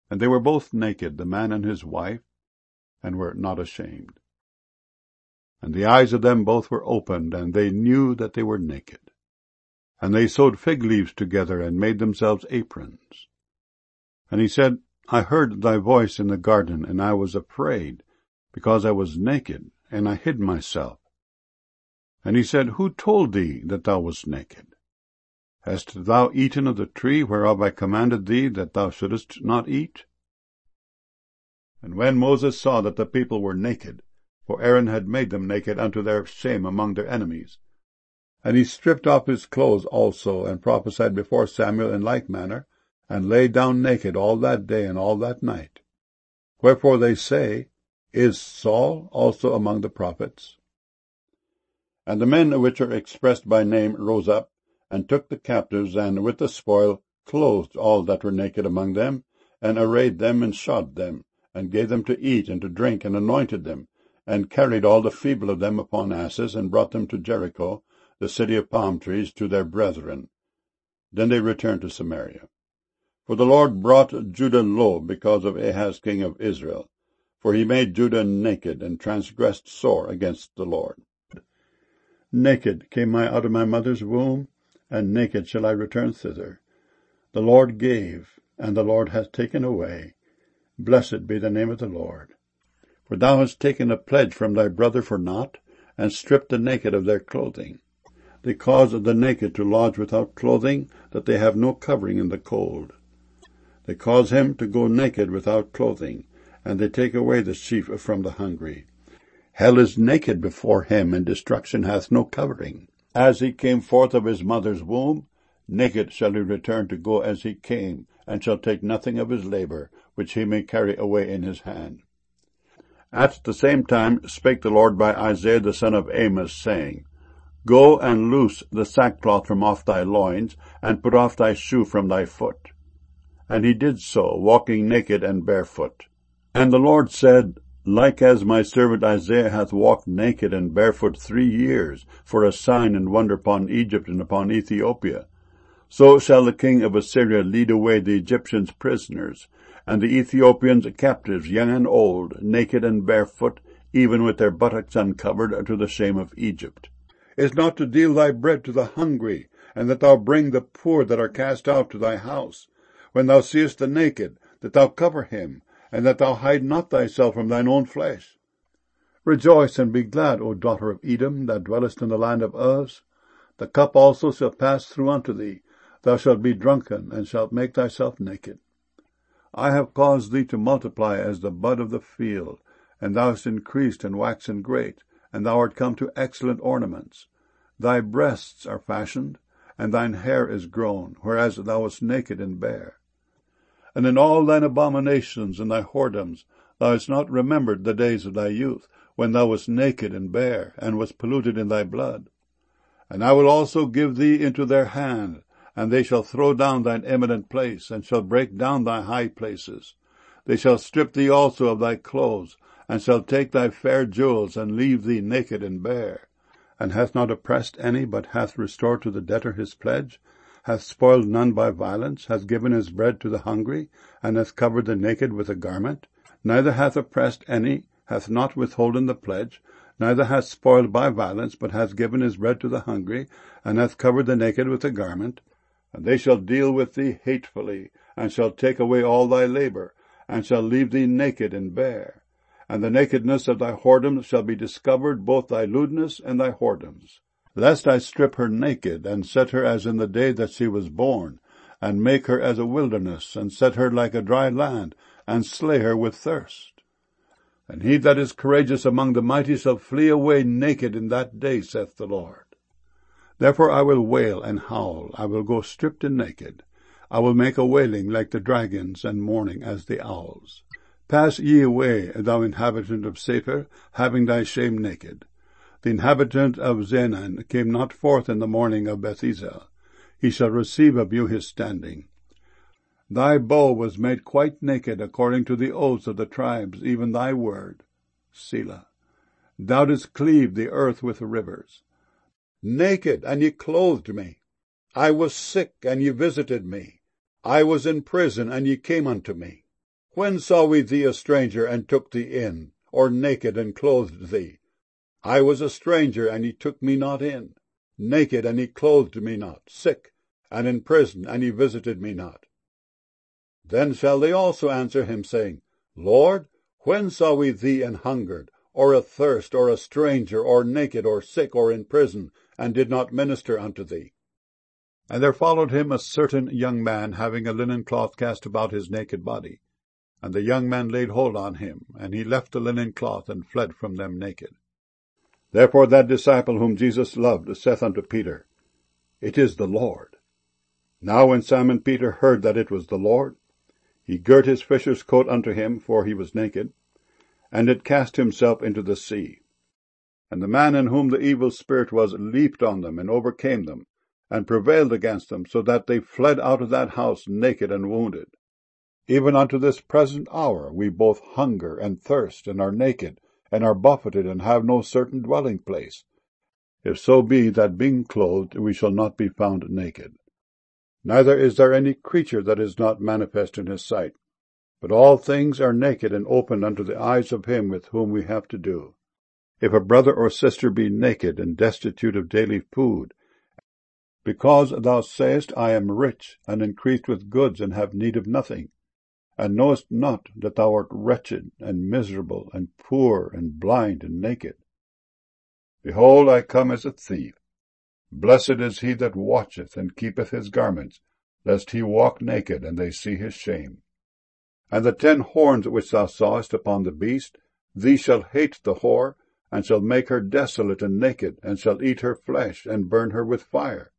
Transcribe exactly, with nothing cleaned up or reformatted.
And they were both naked, the man and his wife, and were not ashamed. And the eyes of them both were opened, and they knew that they were naked. And they sewed fig leaves together, and made themselves aprons. And he said, I heard thy voice in the garden, and I was afraid, because I was naked, and I hid myself. And he said, Who told thee that thou wast naked? Hast thou eaten of the tree whereof I commanded thee that thou shouldest not eat? And when Moses saw that the people were naked, for Aaron had made them naked unto their shame among their enemies, and he stripped off his clothes also, and prophesied before Samuel in like manner, and lay down naked all that day and all that night. Wherefore they say, Is Saul also among the prophets? And the men which are expressed by name rose up, and took the captives, and with the spoil clothed all that were naked among them, and arrayed them, and shod them, and gave them to eat and to drink, and anointed them, and carried all the feeble of them upon asses, and brought them to Jericho, the city of palm trees, to their brethren. Then they returned to Samaria. For the Lord brought Judah low because of Ahaz king of Israel, for he made Judah naked, and transgressed sore against the Lord. Naked came I out of my mother's womb, and naked shall I return thither. The Lord gave, and the Lord hath taken away. Blessed be the name of the Lord. For thou hast taken a pledge from thy brother for naught, and stripped the naked of their clothing. They cause the naked to lodge without clothing, that they have no covering in the cold. They cause him to go naked without clothing, and they take away the sheaf from the hungry. Hell is naked before him, and destruction hath no covering. As he came forth of his mother's womb, naked shall he return to go as he came, and shall take nothing of his labor, which he may carry away in his hand. At the same time spake the Lord by Isaiah the son of Amos, saying, Go and loose the sackcloth from off thy loins, and put off thy shoe from thy foot. And he did so, walking naked and barefoot. And the Lord said, Like as my servant Isaiah hath walked naked and barefoot three years, for a sign and wonder upon Egypt and upon Ethiopia, so shall the king of Assyria lead away the Egyptians prisoners, and the Ethiopians captives, young and old, naked and barefoot, even with their buttocks uncovered, to the shame of Egypt. Is not to deal thy bread to the hungry, and that thou bring the poor that are cast out to thy house, when thou seest the naked, that thou cover him, and that thou hide not thyself from thine own flesh. Rejoice and be glad, O daughter of Edom, that dwellest in the land of Uz. The cup also shall pass through unto thee. Thou shalt be drunken, and shalt make thyself naked. I have caused thee to multiply as the bud of the field, and thou hast increased and waxen great, and thou art come to excellent ornaments. Thy breasts are fashioned, and thine hair is grown, whereas thou wast naked and bare. And in all thine abominations and thy whoredoms thou hast not remembered the days of thy youth, when thou wast naked and bare, and wast polluted in thy blood. And I will also give thee into their hand, and they shall throw down thine eminent place, and shall break down thy high places. They shall strip thee also of thy clothes, and shall take thy fair jewels, and leave thee naked and bare. And hath not oppressed any, but hath restored to the debtor his pledge, hath spoiled none by violence, hath given his bread to the hungry, and hath covered the naked with a garment, neither hath oppressed any, hath not withholden the pledge, neither hath spoiled by violence, but hath given his bread to the hungry, and hath covered the naked with a garment. And they shall deal with thee hatefully, and shall take away all thy labor, and shall leave thee naked and bare. And the nakedness of thy whoredoms shall be discovered, both thy lewdness and thy whoredoms. Lest I strip her naked, and set her as in the day that she was born, and make her as a wilderness, and set her like a dry land, and slay her with thirst. And he that is courageous among the mighty shall flee away naked in that day, saith the Lord. Therefore I will wail and howl, I will go stripped and naked. I will make a wailing like the dragons, and mourning as the owls. Pass ye away, thou inhabitant of Sephir, having thy shame naked. The inhabitant of Zenan came not forth in the morning of Bethesda. He shall receive of you his standing. Thy bow was made quite naked, according to the oaths of the tribes, even thy word. Selah. Thou didst cleave the earth with rivers. Naked, and ye clothed me. I was sick, and ye visited me. I was in prison, and ye came unto me. When saw we thee a stranger, and took thee in, or naked, and clothed thee? I was a stranger, and ye took me not in, naked, and ye clothed me not, sick, and in prison, and ye visited me not. Then shall they also answer him, saying, Lord, when saw we thee an hungered, or athirst, or a stranger, or naked, or sick, or in prison, and did not minister unto thee? And there followed him a certain young man, having a linen cloth cast about his naked body. And the young man laid hold on him, and he left the linen cloth, and fled from them naked. Therefore that disciple whom Jesus loved saith unto Peter, It is the Lord. Now when Simon Peter heard that it was the Lord, he girt his fisher's coat unto him, for he was naked, and did cast himself into the sea. And the man in whom the evil spirit was leaped on them, and overcame them, and prevailed against them, so that they fled out of that house naked and wounded. Even unto this present hour we both hunger and thirst, and are naked, and are buffeted, and have no certain dwelling place, if so be that being clothed we shall not be found naked. Neither is there any creature that is not manifest in his sight, but all things are naked and opened unto the eyes of him with whom we have to do. If a brother or sister be naked and destitute of daily food, because thou sayest, I am rich, and increased with goods, and have need of nothing, and knowest not that thou art wretched, and miserable, and poor, and blind, and naked. Behold, I come as a thief. Blessed is he that watcheth, and keepeth his garments, lest he walk naked, and they see his shame. And the ten horns which thou sawest upon the beast, these shall hate the whore, and shall make her desolate and naked, and shall eat her flesh, and burn her with fire.